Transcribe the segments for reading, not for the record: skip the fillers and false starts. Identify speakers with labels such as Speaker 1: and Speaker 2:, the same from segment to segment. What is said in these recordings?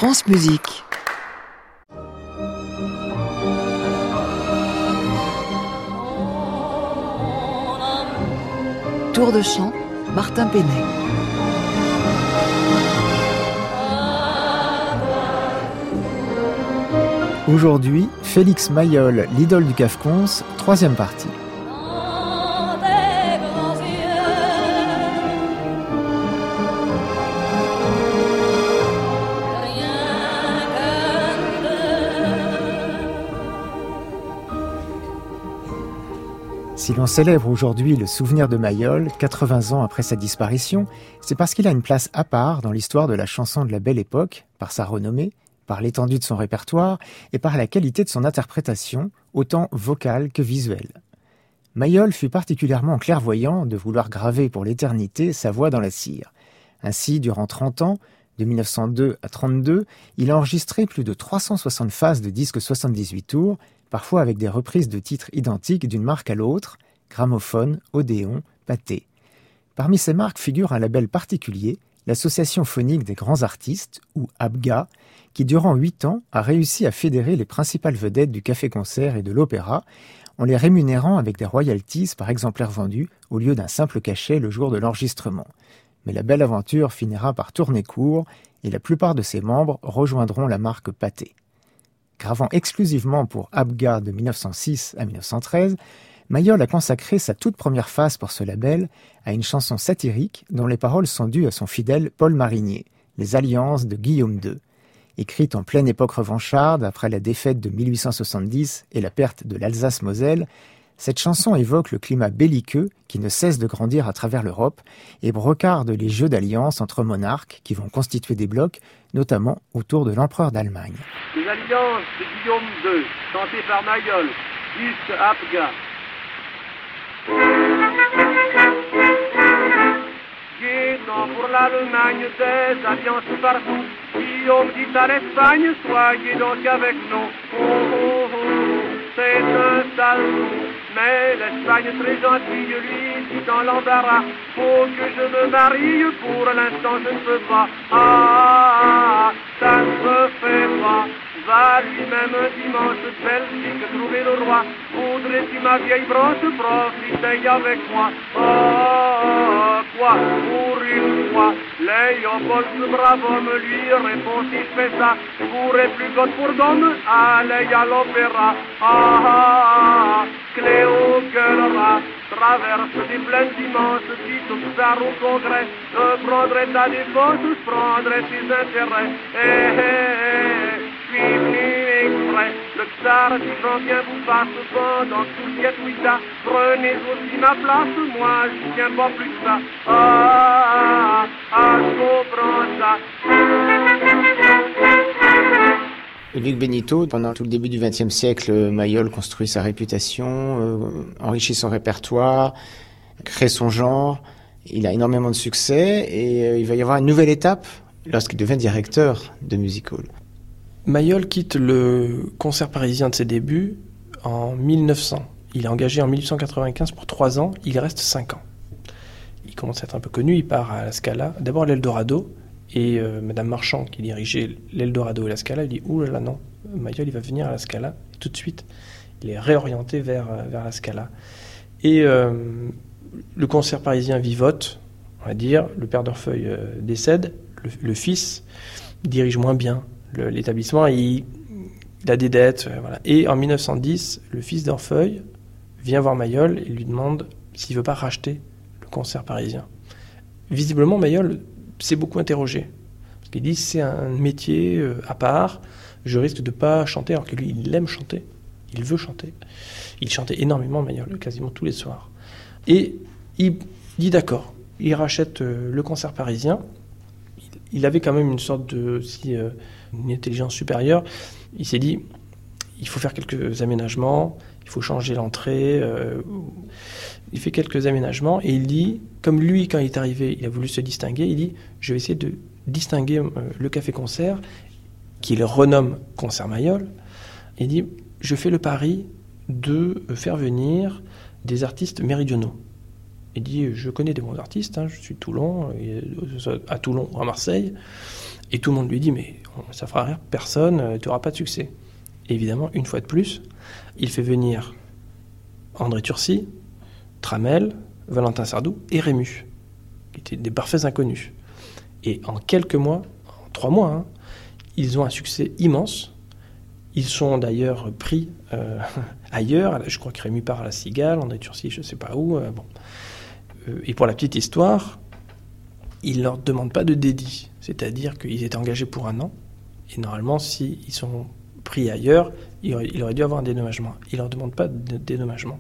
Speaker 1: France Musique. Tour de chant, Martin Penet.
Speaker 2: Aujourd'hui, Félix Mayol, l'idole du Cafconce, troisième partie. Si l'on célèbre aujourd'hui le souvenir de Mayol, 80 ans après sa disparition, c'est parce qu'il a une place à part dans l'histoire de la chanson de la Belle Époque, par sa renommée, par l'étendue de son répertoire et par la qualité de son interprétation, autant vocale que visuelle. Mayol fut particulièrement clairvoyant de vouloir graver pour l'éternité sa voix dans la cire. Ainsi, durant 30 ans, de 1902 à 1932, il a enregistré plus de 360 phases de disques 78 tours, parfois avec des reprises de titres identiques d'une marque à l'autre, Gramophone, Odéon, Pathé. Parmi ces marques figure un label particulier, l'Association phonique des grands artistes, ou ABGA, qui durant 8 ans a réussi à fédérer les principales vedettes du café-concert et de l'opéra, en les rémunérant avec des royalties par exemplaire vendu, au lieu d'un simple cachet le jour de l'enregistrement. Mais la belle aventure finira par tourner court, et la plupart de ses membres rejoindront la marque Pathé. Gravant exclusivement pour ABGA de 1906 à 1913, Mayol a consacré sa toute première phase pour ce label à une chanson satirique dont les paroles sont dues à son fidèle Paul Marigné, Les Alliances de Guillaume II. Écrite en pleine époque revancharde après la défaite de 1870 et la perte de l'Alsace-Moselle, cette chanson évoque le climat belliqueux qui ne cesse de grandir à travers l'Europe et brocarde les jeux d'alliance entre monarques qui vont constituer des blocs, notamment autour de l'empereur d'Allemagne.
Speaker 3: Les alliances de Guillaume II, chantées par Mayol, disque ABGA. Guétant pour l'Allemagne des alliances partout, Guillaume dit à l'Espagne, soyez donc avec nous. Oh, oh, oh, c'est un sale coup. Mais l'Espagne très gentille, lui dit dans l'embarras, faut que je me marie, pour l'instant je ne peux pas. Ah, ça ne se fait pas. Va lui-même un dimanche, Belgique, trouver le roi. Voudrais-tu ma vieille brosse, profiter avec moi. Oh, quoi, pour une fois. Léopold, ce brave homme, lui répond, si je fais ça, je pourrai plus gomme pour gomme, allez à l'opéra. Ah, Cléo gueulera, traverse des plaines immenses, dit au tsar au congrès, je prendrai ta défense, je prendrai tes intérêts. Je suis venu exprès, le tsar dit j'en viens vous passe, pendant que tout le Vietouida, prenez aussi ma place, moi je tiens pas plus que ça. Je comprends ça.
Speaker 2: Luc Benito, pendant tout le début du XXe siècle, Mayol construit sa réputation, enrichit son répertoire, crée son genre. Il a énormément de succès et il va y avoir une nouvelle étape lorsqu'il devient directeur de Music Hall.
Speaker 4: Mayol quitte le concert parisien de ses débuts en 1900. Il est engagé en 1895 pour 3 ans, il reste 5 ans. Il commence à être un peu connu, il part à la Scala, d'abord à l'Eldorado, et Madame Marchand, qui dirigeait l'Eldorado et la Scala, elle dit « Ouh là là, non, Mayol, il va venir à la Scala. » Et tout de suite, il est réorienté vers la Scala. Et le concert parisien vivote, on va dire, le père d'Orfeuille décède, le fils dirige moins bien l'établissement, il a des dettes, voilà. Et en 1910, le fils d'Orfeuille vient voir Mayol et lui demande s'il ne veut pas racheter le concert parisien. Visiblement, Mayol s'est beaucoup interrogé. Parce qu'il dit c'est un métier à part, je risque de ne pas chanter, alors que lui, il aime chanter, il veut chanter. Il chantait énormément, Mayol, quasiment tous les soirs. Et il dit d'accord, il rachète le concert parisien. Il avait quand même une sorte de... une intelligence supérieure. Il s'est dit, il faut faire quelques aménagements, il faut changer l'entrée. Il fait quelques aménagements et il dit, comme lui, quand il est arrivé, il a voulu se distinguer, il dit, je vais essayer de distinguer le café-concert, qu'il renomme Concert Mayol. Il dit, je fais le pari de faire venir des artistes méridionaux. Il dit « Je connais des bons artistes, je suis de Toulon, à Toulon ou à Marseille. » Et tout le monde lui dit « Mais ça fera rire personne, tu n'auras pas de succès. » Et évidemment, une fois de plus, il fait venir André Turcy, Tramel, Valentin Sardou et Rému, qui étaient des parfaits inconnus. Et en quelques mois, en 3 mois, ils ont un succès immense. Ils sont d'ailleurs pris ailleurs. Je crois que Rému part à la Cigale, André Turcy, je ne sais pas où. Et pour la petite histoire, ils ne leur demandent pas de dédit. C'est-à-dire qu'ils étaient engagés pour 1 an. Et normalement, s'ils sont pris ailleurs, il aurait dû avoir un dédommagement. Ils ne leur demandent pas de dédommagement.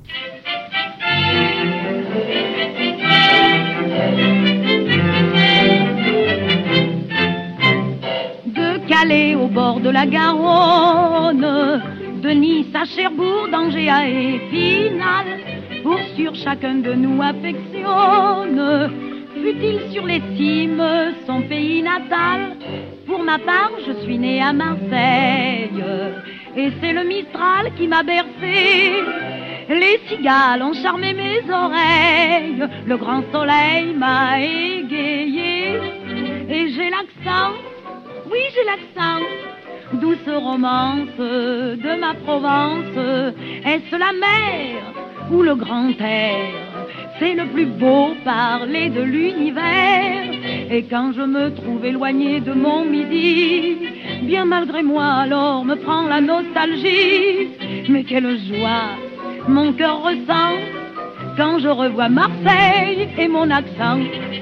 Speaker 5: De Calais au bord de la Garonne, de Nice à Cherbourg, d'Angers à Épinal, pour sûr chacun de nous affectionne, fut-il sur les cimes son pays natal. Pour ma part, je suis née à Marseille, et c'est le Mistral qui m'a bercé. Les cigales ont charmé mes oreilles, le grand soleil m'a égayé, et j'ai l'accent, oui j'ai l'accent, douce romance de ma Provence. Est-ce la mer ou le grand air? C'est le plus beau parler de l'univers. Et quand je me trouve éloignée de mon midi, bien malgré moi alors me prend la nostalgie. Mais quelle joie mon cœur ressent quand je revois Marseille et mon accent.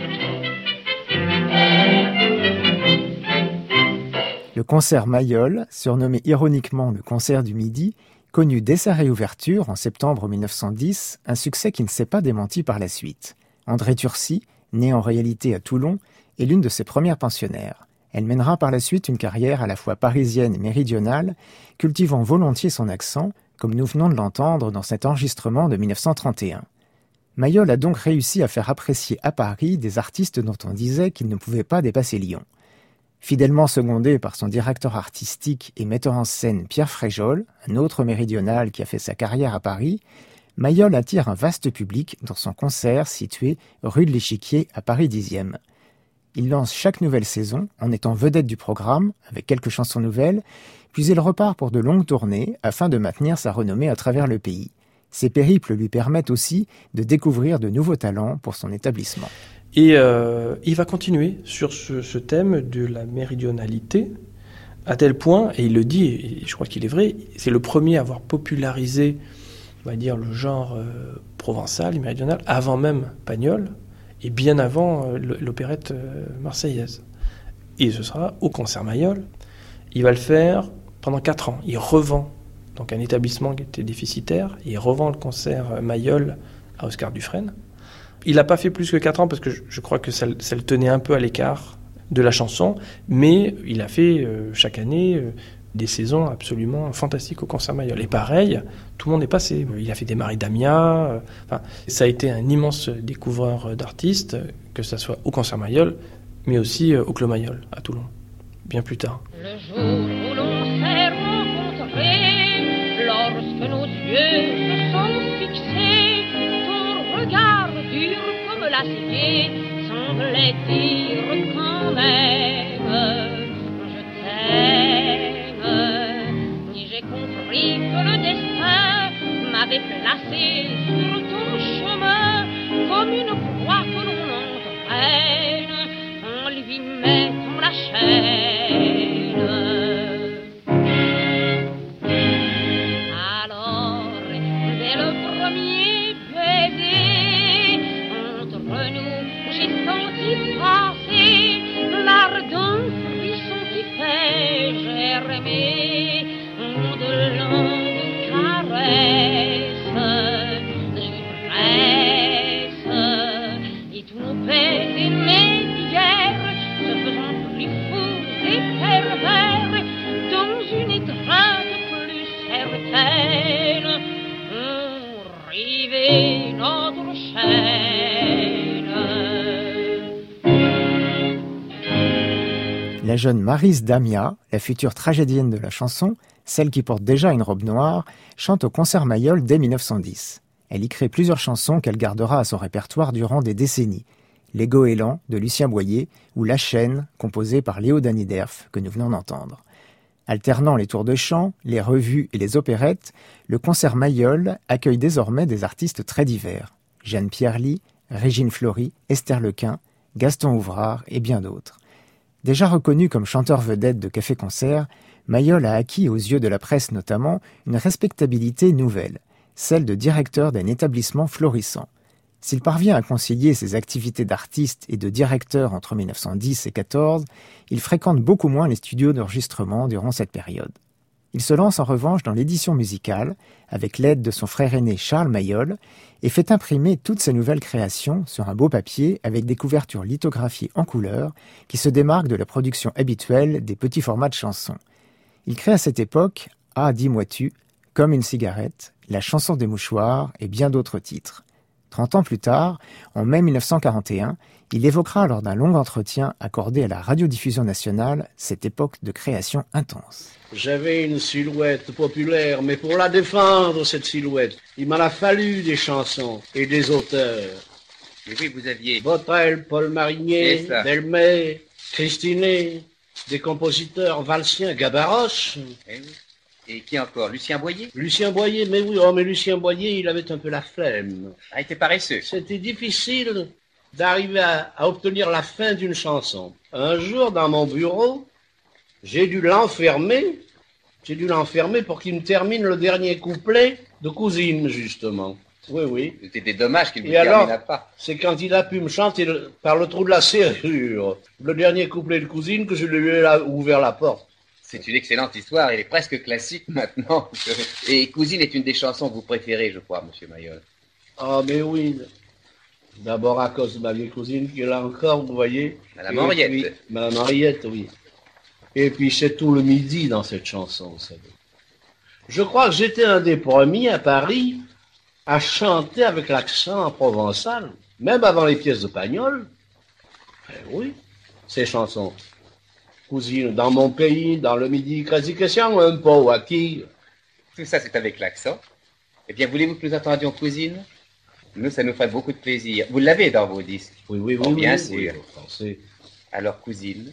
Speaker 2: Le concert Mayol, surnommé ironiquement le concert du Midi, connut dès sa réouverture en septembre 1910 un succès qui ne s'est pas démenti par la suite. André Turcy, née en réalité à Toulon, est l'une de ses premières pensionnaires. Elle mènera par la suite une carrière à la fois parisienne et méridionale, cultivant volontiers son accent, comme nous venons de l'entendre dans cet enregistrement de 1931. Mayol a donc réussi à faire apprécier à Paris des artistes dont on disait qu'ils ne pouvaient pas dépasser Lyon. Fidèlement secondé par son directeur artistique et metteur en scène Pierre Fréjol, un autre méridional qui a fait sa carrière à Paris, Mayol attire un vaste public dans son concert situé rue de l'Échiquier à Paris 10e. Il lance chaque nouvelle saison en étant vedette du programme, avec quelques chansons nouvelles, puis il repart pour de longues tournées afin de maintenir sa renommée à travers le pays. Ces périples lui permettent aussi de découvrir de nouveaux talents pour son établissement.
Speaker 4: Et il va continuer sur ce thème de la méridionalité, à tel point, et il le dit, et je crois qu'il est vrai, c'est le premier à avoir popularisé, on va dire, le genre provençal et méridional, avant même Pagnol, et bien avant l'opérette marseillaise. Et ce sera au concert Mayol. Il va le faire pendant 4 ans. Il revend donc un établissement qui était déficitaire, et il revend le concert Mayol à Oscar Dufresne. Il n'a pas fait plus que 4 ans parce que je crois que ça le tenait un peu à l'écart de la chanson, mais il a fait chaque année des saisons absolument fantastiques au concert Mayol. Et pareil, tout le monde est passé. Il a fait des Maris d'Amias. Ça a été un immense découvreur d'artistes, que ce soit au concert Mayol, mais aussi au Clos Mayol à Toulon, bien plus tard.
Speaker 5: Le jour où l'on s'est rencontrés, lorsque nos yeux se sont fixés, ton regard dur comme l'acier semblait dire quand même je t'aime. Et j'ai compris que le destin m'avait placé sur ton chemin comme une croix que l'on entraîne en lui mettant la chaîne.
Speaker 2: La jeune Maryse d'Amias, la future tragédienne de la chanson, celle qui porte déjà une robe noire, chante au concert Mayol dès 1910. Elle y crée plusieurs chansons qu'elle gardera à son répertoire durant des décennies. Les Goélands de Lucien Boyer ou La Chaîne, composée par Léo Daniderf, que nous venons d'entendre. Alternant les tours de chant, les revues et les opérettes, le concert Mayol accueille désormais des artistes très divers. Jeanne Pierly, Régine Fleury, Esther Lequin, Gaston Ouvrard et bien d'autres. Déjà reconnu comme chanteur vedette de café-concert, Mayol a acquis aux yeux de la presse notamment une respectabilité nouvelle, celle de directeur d'un établissement florissant. S'il parvient à concilier ses activités d'artiste et de directeur entre 1910 et 14, il fréquente beaucoup moins les studios d'enregistrement durant cette période. Il se lance en revanche dans l'édition musicale, avec l'aide de son frère aîné Charles Mayol, et fait imprimer toutes ses nouvelles créations sur un beau papier avec des couvertures lithographiées en couleur qui se démarquent de la production habituelle des petits formats de chansons. Il crée à cette époque « Ah, dis-moi tu »,« Comme une cigarette », La chanson des mouchoirs et bien d'autres titres. 30 ans plus tard, en mai 1941, il évoquera lors d'un long entretien accordé à la radiodiffusion nationale cette époque de création intense.
Speaker 6: J'avais une silhouette populaire, mais pour la défendre, cette silhouette, il m'en a fallu des chansons et des auteurs.
Speaker 7: Et oui, vous aviez...
Speaker 6: Botrel, Paul Marigné, Delmay, Christinet, des compositeurs valsiens, Gabaroche.
Speaker 7: Eh oui. Et qui encore? Lucien Boyer?
Speaker 6: Lucien Boyer, mais oui, oh, mais Lucien Boyer, il avait un peu la flemme.
Speaker 7: Ah, il était paresseux.
Speaker 6: C'était difficile d'arriver à obtenir la fin d'une chanson. Un jour, dans mon bureau, j'ai dû l'enfermer pour qu'il me termine le dernier couplet de Cousine, justement. Oui, oui.
Speaker 7: C'était dommage qu'il ne termina pas.
Speaker 6: C'est quand il a pu me chanter par le trou de la serrure, le dernier couplet de Cousine, que je lui ai ouvert la porte.
Speaker 7: C'est une excellente histoire, elle est presque classique maintenant. Et Cousine est une des chansons que vous préférez, je crois, monsieur Mayol.
Speaker 6: Ah, mais oui. D'abord à cause de ma vieille cousine qui est là encore, vous voyez.
Speaker 7: Madame Henriette.
Speaker 6: Madame Henriette, oui. Et puis c'est tout le midi dans cette chanson, vous savez. Je crois que j'étais un des premiers à Paris à chanter avec l'accent provençal, même avant les pièces de Pagnol. Oui, ces chansons. Cousine, dans mon pays, dans le midi, quasi question, un peu à qui.
Speaker 7: Tout ça, c'est avec l'accent. Eh bien, voulez-vous que nous entendions Cousine? Nous, ça nous ferait beaucoup de plaisir. Vous l'avez dans vos disques?
Speaker 6: Oui, oui, oui.
Speaker 7: Oh, bien
Speaker 6: oui,
Speaker 7: sûr.
Speaker 6: Oui, français.
Speaker 7: Alors, Cousine.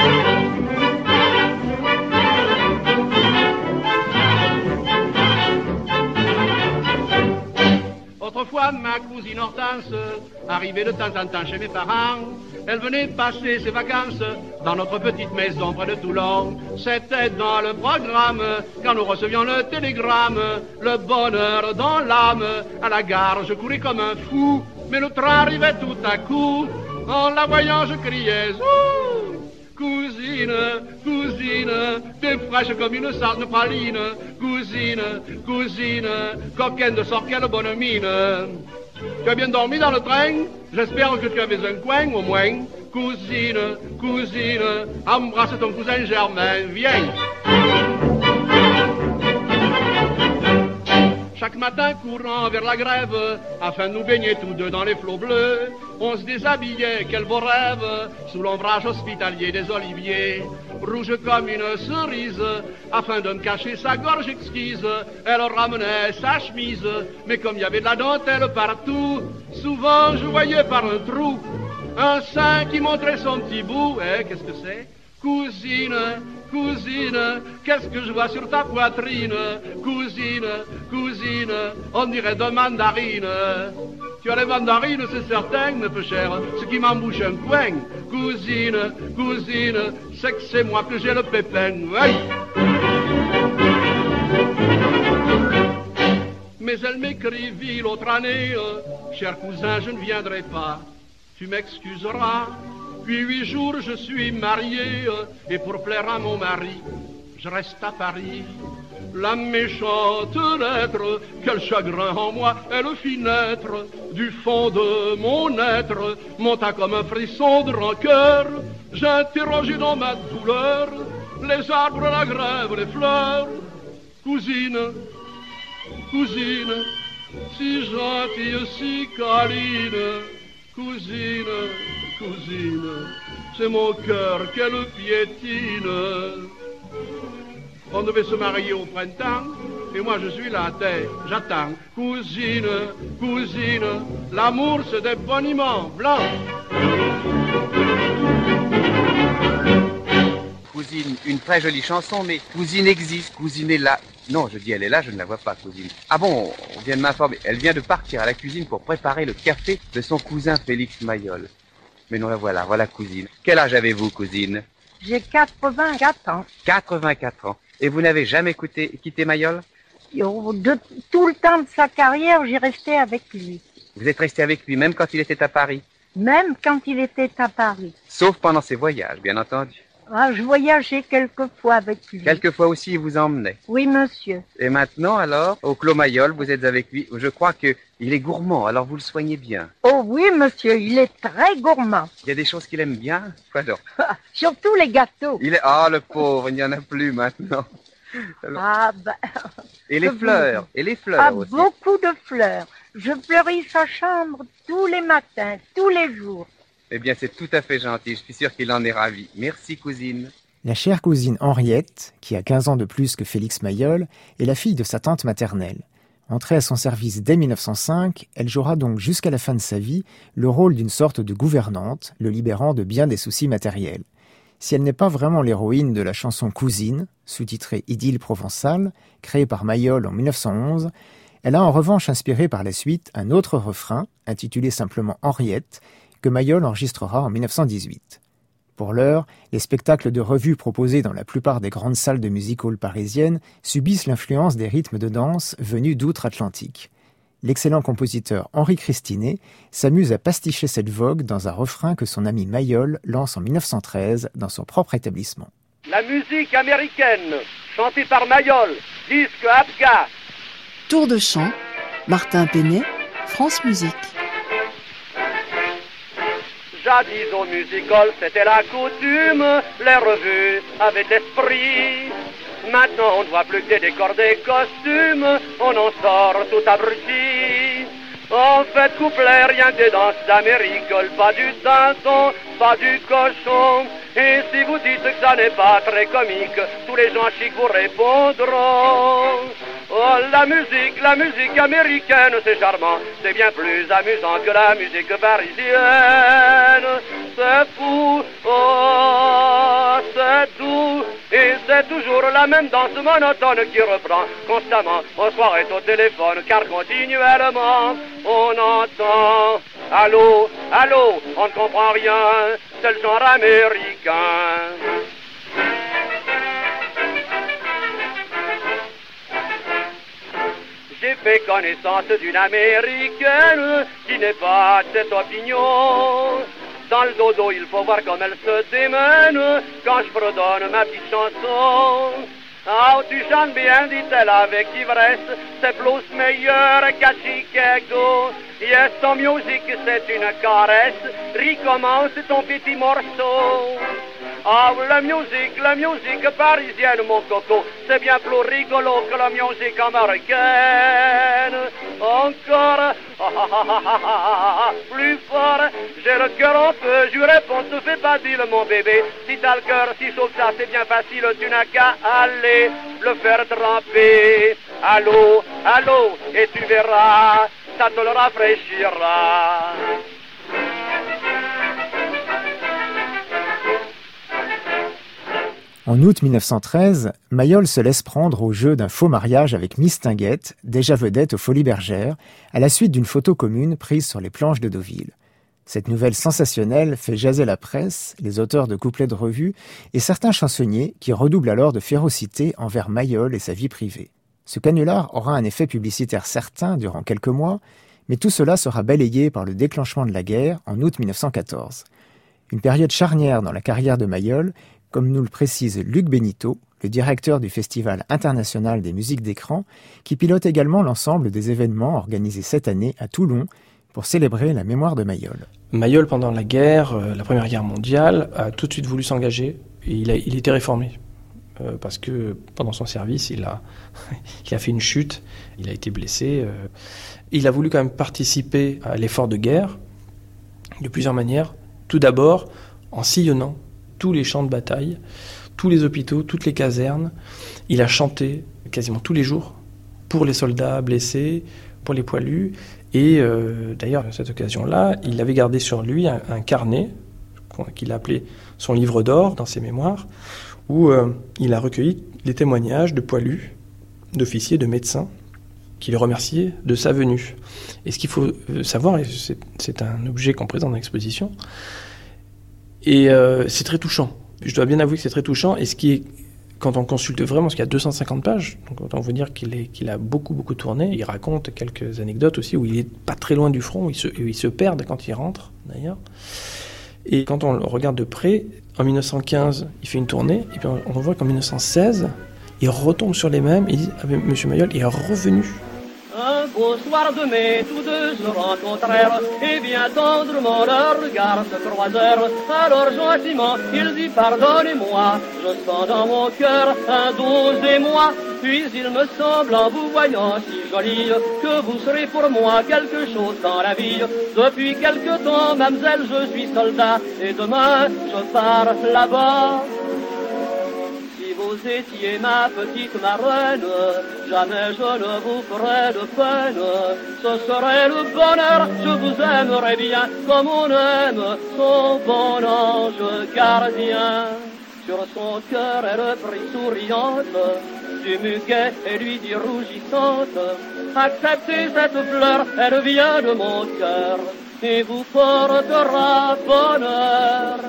Speaker 3: Autrefois, ma cousine Hortense arrivait de temps en temps chez mes parents. Elle venait passer ses vacances dans notre petite maison près de Toulon. C'était dans le programme, quand nous recevions le télégramme, le bonheur dans l'âme. À la gare, je courais comme un fou, mais le train arrivait tout à coup. En la voyant, je criais ouh! Cousine, cousine, t'es fraîche comme une sarde praline. Cousine, cousine, coquine de sort, quelle bonne mine. Tu as bien dormi dans le train? J'espère que tu avais un coin au moins. Cousine, cousine, embrasse ton cousin Germain, viens. Chaque matin courant vers la grève, afin de nous baigner tous deux dans les flots bleus, on se déshabillait, quel beau rêve, sous l'ombrage hospitalier des oliviers. Rouge comme une cerise, afin de me cacher sa gorge exquise, elle ramenait sa chemise, mais comme il y avait de la dentelle partout, souvent je voyais par un trou un sein qui montrait son petit bout. Qu'est-ce que c'est? Cousine, cousine, qu'est-ce que je vois sur ta poitrine? Cousine, cousine, on dirait de mandarine. Tu as les mandarines, c'est certain, mes peu cher, ce qui m'embouche un coin. Cousine, cousine, c'est que c'est moi que j'ai le pépin. Oui. Mais elle m'écrivit l'autre année, cher cousin, je ne viendrai pas, tu m'excuseras. Depuis 8 jours, je suis marié, et pour plaire à mon mari, je reste à Paris. La méchante lettre, quel chagrin en moi, elle fit naître du fond de mon être, monta comme un frisson de rancœur. J'interrogeai dans ma douleur les arbres, la grève, les fleurs. Cousine, cousine, si gentille, si câline, cousine, cousine, c'est mon cœur qu'elle piétine. On devait se marier au printemps, et moi je suis là, j'attends. Cousine, cousine, l'amour c'est des boniments blancs.
Speaker 7: Cousine, une très jolie chanson, mais Cousine existe, Cousine est là. Non, je dis elle est là, je ne la vois pas, Cousine. Ah bon, on vient de m'informer. Elle vient de partir à la cuisine pour préparer le café de son cousin Félix Mayol. Mais non, la voilà, voilà Cousine. Quel âge avez-vous, Cousine?
Speaker 8: J'ai 84 ans.
Speaker 7: 84 ans. Et vous n'avez jamais quitté Mayol?
Speaker 8: De tout le temps de sa carrière, j'ai resté avec lui.
Speaker 7: Vous êtes resté avec lui, même quand il était à Paris?
Speaker 8: Même quand il était à Paris.
Speaker 7: Sauf pendant ses voyages, bien entendu.
Speaker 8: Ah, je voyageais quelquefois avec lui.
Speaker 7: Quelquefois aussi, il vous emmenait?
Speaker 8: Oui, monsieur.
Speaker 7: Et maintenant, alors, au Clos Mayol, vous êtes avec lui. Je crois qu'il est gourmand, alors vous le soignez bien.
Speaker 8: Oh oui, monsieur, il est très gourmand.
Speaker 7: Il y a des choses qu'il aime bien? Quoi donc?
Speaker 8: Surtout les gâteaux.
Speaker 7: Ah, le pauvre, il n'y en a plus maintenant. Alors...
Speaker 8: Ah, ben...
Speaker 7: Et les fleurs, aussi.
Speaker 8: Beaucoup de fleurs. Je fleuris sa chambre tous les matins, tous les jours.
Speaker 7: Eh bien, c'est tout à fait gentil. Je suis sûr qu'il en est ravi. Merci, cousine.
Speaker 2: La chère cousine Henriette, qui a 15 ans de plus que Félix Mayol, est la fille de sa tante maternelle. Entrée à son service dès 1905, elle jouera donc jusqu'à la fin de sa vie le rôle d'une sorte de gouvernante, le libérant de bien des soucis matériels. Si elle n'est pas vraiment l'héroïne de la chanson Cousine, sous-titrée Idylle provençale, créée par Mayol en 1911, elle a en revanche inspiré par la suite un autre refrain, intitulé simplement Henriette, que Mayol enregistrera en 1918. Pour l'heure, les spectacles de revue proposés dans la plupart des grandes salles de music-hall parisiennes subissent l'influence des rythmes de danse venus d'outre-Atlantique. L'excellent compositeur Henri Christinet s'amuse à pasticher cette vogue dans un refrain que son ami Mayol lance en 1913 dans son propre établissement.
Speaker 3: La musique américaine, chantée par Mayol, disque Abga.
Speaker 1: Tour de chant, Martin Penet, France Musique.
Speaker 3: Jadis au music-hall, c'était la coutume, les revues avaient de l'esprit. Maintenant, on ne voit plus que des décors, des costumes, on en sort tout abruti. En fait, couplet, rien que des danses d'Amérique, pas du dindon, pas du cochon. Et si vous dites que ça n'est pas très comique, tous les gens chics vous répondront. Oh, la musique américaine, c'est charmant, c'est bien plus amusant que la musique parisienne. C'est fou, oh, c'est doux, et c'est toujours la même danse monotone qui reprend constamment. On se croirait au téléphone, car continuellement, on entend allô, allô, on ne comprend rien, c'est le genre américain. J'ai fait connaissance d'une Américaine qui n'est pas de cette opinion. Dans le dodo, il faut voir comme elle se démène quand je fredonne ma petite chanson. Ah, tu chantes bien, dit-elle avec ivresse, c'est plus meilleur qu'à Chicago. Yes, ton music, c'est une caresse, recommence ton petit morceau. Ah, la musique parisienne, mon coco, c'est bien plus rigolo que la musique américaine. Encore, plus fort, j'ai le cœur en feu, je réponds, te fais pas dire mon bébé. Si t'as le cœur si chaud que ça, c'est bien facile, tu n'as qu'à aller le faire tremper. Allô, allô, et tu verras, ça te le rafraîchira.
Speaker 2: En août 1913, Mayol se laisse prendre au jeu d'un faux mariage avec Miss Tinguette, déjà vedette aux Folies Bergères, à la suite d'une photo commune prise sur les planches de Deauville. Cette nouvelle sensationnelle fait jaser la presse, les auteurs de couplets de revue et certains chansonniers qui redoublent alors de férocité envers Mayol et sa vie privée. Ce canular aura un effet publicitaire certain durant quelques mois, mais tout cela sera balayé par le déclenchement de la guerre en août 1914. Une période charnière dans la carrière de Mayol, comme nous le précise Luc Benito, le directeur du Festival international des musiques d'écran, qui pilote également l'ensemble des événements organisés cette année à Toulon pour célébrer la mémoire de Mayol.
Speaker 4: Mayol, pendant la guerre, la Première Guerre mondiale, a tout de suite voulu s'engager. Et il était réformé. Parce que pendant son service, il a fait une chute, il a été blessé. Il a voulu quand même participer à l'effort de guerre de plusieurs manières. Tout d'abord, en sillonnant tous les champs de bataille, tous les hôpitaux, toutes les casernes. Il a chanté quasiment tous les jours pour les soldats blessés, pour les poilus. Et d'ailleurs, à cette occasion-là, il avait gardé sur lui un carnet qu'il a appelé son livre d'or dans ses mémoires, où il a recueilli les témoignages de poilus, d'officiers, de médecins, qui le remerciaient de sa venue. Et ce qu'il faut savoir, et c'est un objet qu'on présente dans l'exposition, et c'est très touchant. Je dois bien avouer que c'est très touchant, et ce qui est, quand on consulte vraiment, parce qu'il y a 250 pages, donc autant vous dire qu'il a beaucoup tourné. Il raconte quelques anecdotes aussi, où il est pas très loin du front, où il se perd quand il rentre, d'ailleurs. Et quand on le regarde de près, en 1915, il fait une tournée, et puis on voit qu'en 1916, il retombe sur les mêmes, et il dit, M. Mayol est revenu.
Speaker 3: Un beau soir de mai, tous deux se rencontrèrent, et bien tendrement leurs regards se croisèrent. Alors gentiment, ils dit pardonnez-moi, je sens dans mon cœur un doux émoi. Puis il me semble en vous voyant si jolie, que vous serez pour moi quelque chose dans la vie. Depuis quelque temps, mademoiselle, je suis soldat, et demain je pars là-bas. Vous étiez ma petite marraine, jamais je ne vous ferai de peine. Ce serait le bonheur, je vous aimerais bien, comme on aime son bon ange gardien. Sur son cœur elle prit souriante, du muguet et lui dit rougissante, acceptez cette fleur, elle vient de mon cœur, et vous portera bonheur.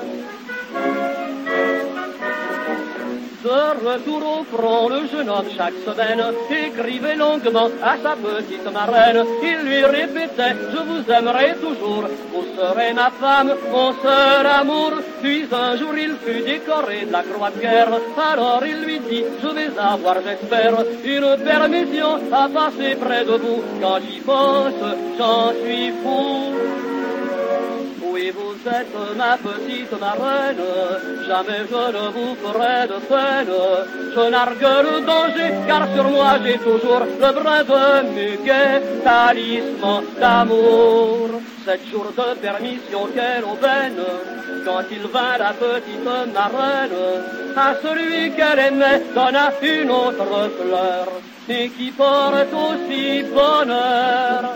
Speaker 3: De retour au front, le jeune homme chaque semaine écrivait longuement à sa petite marraine. Il lui répétait, je vous aimerai toujours, vous serez ma femme, mon seul amour. Puis un jour il fut décoré de la croix de guerre. Alors il lui dit, je vais avoir, j'espère, une permission à passer près de vous. Quand j'y pense, j'en suis fou. Oui, vous êtes ma petite marraine, jamais je ne vous ferai de peine. Je nargue le danger, car sur moi j'ai toujours le brin de muguet, talisman d'amour. 7 jours de permission, quelle aubaine, quand il vint la petite marraine, à celui qu'elle aimait donna une autre fleur, et qui porte aussi bonheur.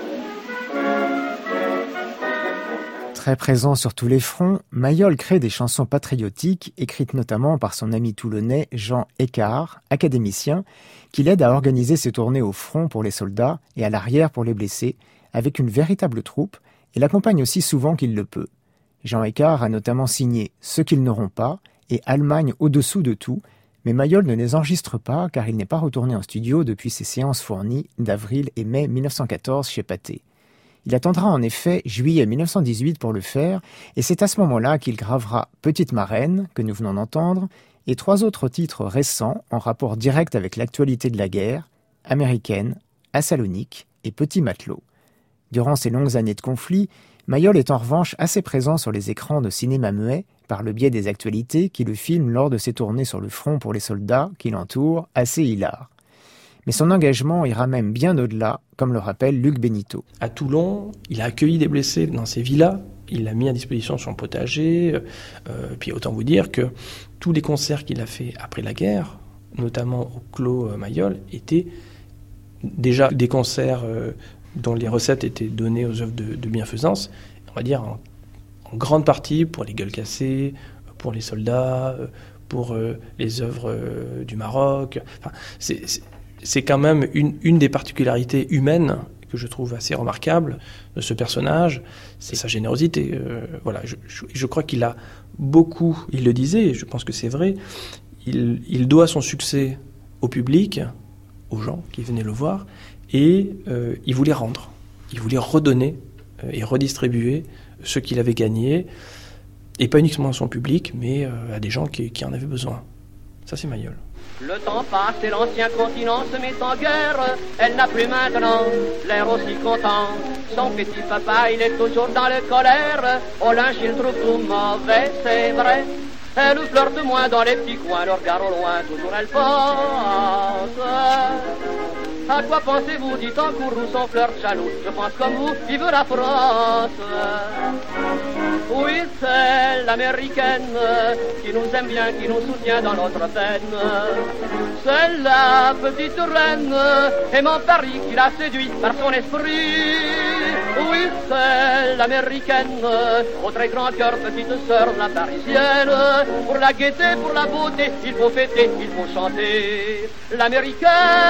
Speaker 2: Très présent sur tous les fronts, Mayol crée des chansons patriotiques, écrites notamment par son ami toulonnais Jean Écart, académicien, qui l'aide à organiser ses tournées au front pour les soldats et à l'arrière pour les blessés, avec une véritable troupe, et l'accompagne aussi souvent qu'il le peut. Jean Écart a notamment signé « Ceux qu'ils n'auront pas » et « Allemagne au-dessous de tout », mais Mayol ne les enregistre pas car il n'est pas retourné en studio depuis ses séances fournies d'avril et mai 1914 chez Pathé. Il attendra en effet juillet 1918 pour le faire, et c'est à ce moment-là qu'il gravera Petite Marraine, que nous venons d'entendre, et 3 autres titres récents en rapport direct avec l'actualité de la guerre, Américaine, À Salonique et Petit Matelot. Durant ces longues années de conflit, Mayol est en revanche assez présent sur les écrans de cinéma muet, par le biais des actualités qui le filment lors de ses tournées sur le front pour les soldats qui l'entourent, assez hilares. Mais son engagement ira même bien au-delà, comme le rappelle Luc Benito.
Speaker 4: À Toulon, il a accueilli des blessés dans ses villas, il a mis à disposition son potager, puis autant vous dire que tous les concerts qu'il a fait après la guerre, notamment au Clos Mayol, étaient déjà des concerts dont les recettes étaient données aux œuvres de bienfaisance, on va dire en grande partie pour les gueules cassées, pour les soldats, pour les œuvres du Maroc. Enfin, c'est quand même une des particularités humaines que je trouve assez remarquable de ce personnage, c'est sa générosité. Voilà, je crois qu'il a beaucoup, il le disait, et je pense que c'est vrai, il doit son succès au public, aux gens qui venaient le voir, et il voulait rendre, il voulait redonner et redistribuer ce qu'il avait gagné, et pas uniquement à son public, mais à des gens qui en avaient besoin. Ça, c'est Mayol.
Speaker 3: Le temps passe et l'ancien continent se met en guerre. Elle n'a plus maintenant l'air aussi content. Son petit papa, il est toujours dans le colère. Au linge, il trouve tout mauvais, c'est vrai. Elle flirte moins dans les petits coins, le regard au loin, toujours elle pense. À quoi pensez-vous, dit en cours, nous sommes fleurs jaloux. Je pense comme vous, vive la France. Oui, c'est l'américaine qui nous aime bien, qui nous soutient dans notre peine. C'est la petite reine aimant Paris qui l'a séduit par son esprit. Oui, c'est l'américaine au très grand cœur, petite sœur de la parisienne. Pour la gaieté, pour la beauté, il faut fêter, il faut chanter l'américaine.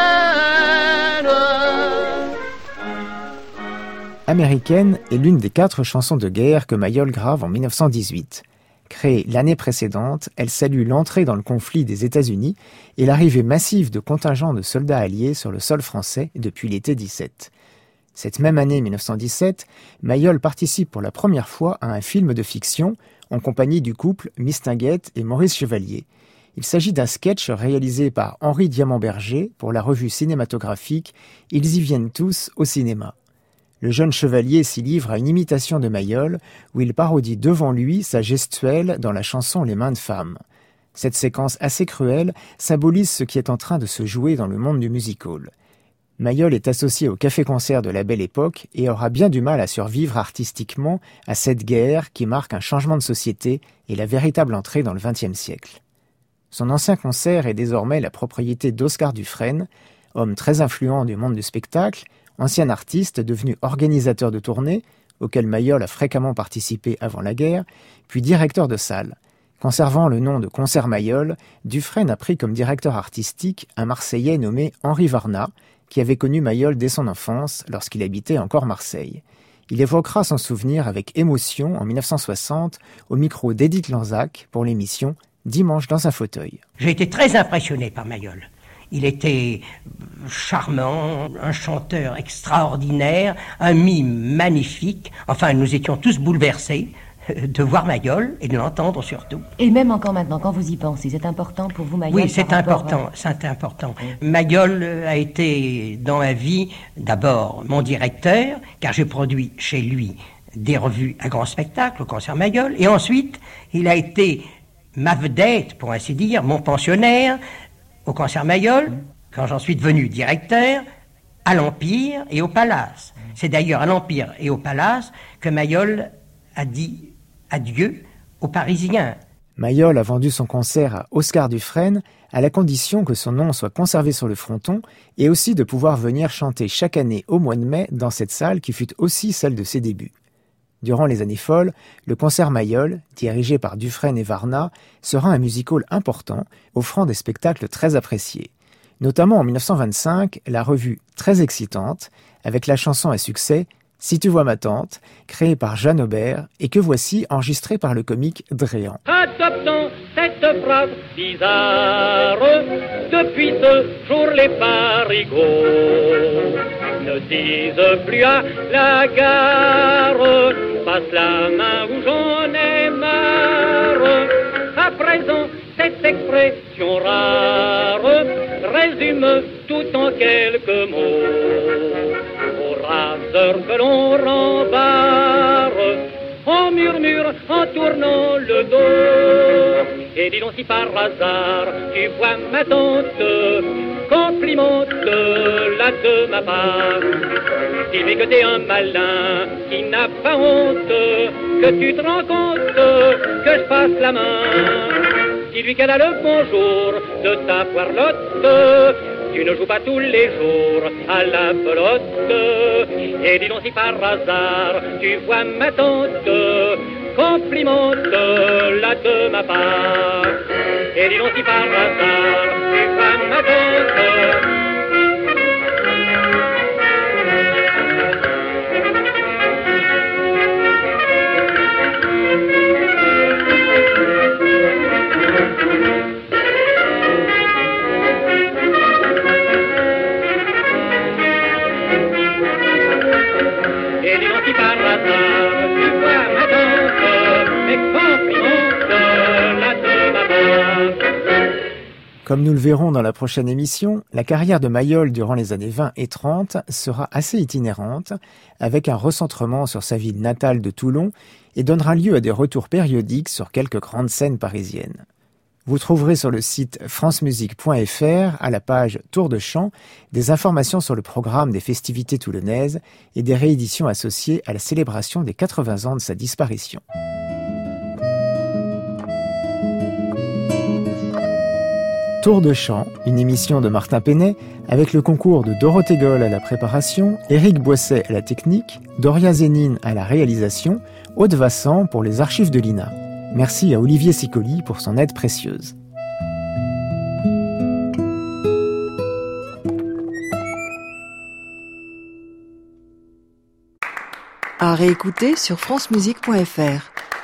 Speaker 2: Américaine est l'une des 4 chansons de guerre que Mayol grave en 1918. Créée l'année précédente, elle salue l'entrée dans le conflit des États-Unis et l'arrivée massive de contingents de soldats alliés sur le sol français depuis l'été 17. Cette même année 1917, Mayol participe pour la première fois à un film de fiction en compagnie du couple Mistinguett et Maurice Chevalier. Il s'agit d'un sketch réalisé par Henri Diamant-Berger pour la revue cinématographique « Ils y viennent tous au cinéma ». Le jeune chevalier s'y livre à une imitation de Mayol où il parodie devant lui sa gestuelle dans la chanson « Les mains de femme ». Cette séquence assez cruelle symbolise ce qui est en train de se jouer dans le monde du music-hall. Mayol est associé au café-concert de la Belle Époque et aura bien du mal à survivre artistiquement à cette guerre qui marque un changement de société et la véritable entrée dans le XXe siècle. Son ancien concert est désormais la propriété d'Oscar Dufresne, homme très influent du monde du spectacle, ancien artiste devenu organisateur de tournées, auquel Mayol a fréquemment participé avant la guerre, puis directeur de salle. Conservant le nom de Concert Mayol, Dufresne a pris comme directeur artistique un Marseillais nommé Henri Varna, qui avait connu Mayol dès son enfance lorsqu'il habitait encore Marseille. Il évoquera son souvenir avec émotion en 1960 au micro d'Édith Lanzac pour l'émission Dimanche dans un fauteuil.
Speaker 9: J'ai été très impressionné par Mayol. Il était charmant, un chanteur extraordinaire, un mime magnifique. Enfin, nous étions tous bouleversés de voir Mayol et de l'entendre surtout.
Speaker 10: Et même encore maintenant, quand vous y pensez, c'est important pour vous, Mayol?
Speaker 9: Oui, c'est important, c'est important. Mayol a été dans ma vie d'abord mon directeur, car j'ai produit chez lui des revues à grand spectacle, au Concert Mayol, et ensuite il a été ma vedette, pour ainsi dire, mon pensionnaire au Concert Mayol, quand j'en suis devenu directeur, à l'Empire et au Palace. C'est d'ailleurs à l'Empire et au Palace que Mayol a dit adieu aux Parisiens.
Speaker 2: Mayol a vendu son concert à Oscar Dufresne à la condition que son nom soit conservé sur le fronton et aussi de pouvoir venir chanter chaque année au mois de mai dans cette salle qui fut aussi celle de ses débuts. Durant les années folles, le concert Mayol, dirigé par Dufresne et Varna, sera un music-hall important, offrant des spectacles très appréciés. Notamment en 1925, la revue Très excitante, avec la chanson à succès « Si tu vois ma tante », créée par Jeanne Aubert et que voici enregistrée par le comique Dréan.
Speaker 3: Adoptons cette phrase bizarre, depuis ce jour les parigots ne disent plus à la gare, passe la main où j'en ai marre. À présent, cette expression rare résume tout en quelques mots. Au raseur que l'on rembarre, on murmure en tournant le dos. Et dis donc si par hasard tu vois ma tante, complimente-la de ma part. Dis-lui que t'es un malin qui n'a pas honte, que tu te rends compte que je passe la main. Dis-lui qu'elle a le bonjour de ta poirlotte. Tu ne joues pas tous les jours à la pelote. Et dis donc si par hasard tu vois ma tante, complimente-la de ma part. Et dis donc si par hasard tu vois ma tante.
Speaker 2: Comme nous le verrons dans la prochaine émission, la carrière de Mayol durant les années 20 et 30 sera assez itinérante, avec un recentrement sur sa ville natale de Toulon et donnera lieu à des retours périodiques sur quelques grandes scènes parisiennes. Vous trouverez sur le site francemusique.fr, à la page Tour de chant, des informations sur le programme des festivités toulonnaises et des rééditions associées à la célébration des 80 ans de sa disparition. Tour de chant, une émission de Martin Penet, avec le concours de Dorothée Goll à la préparation, Éric Boisset à la technique, Doria Zénine à la réalisation, Aude Vassan pour les archives de l'INA. Merci à Olivier Sicoli pour son aide précieuse.
Speaker 1: À réécouter sur francemusique.fr.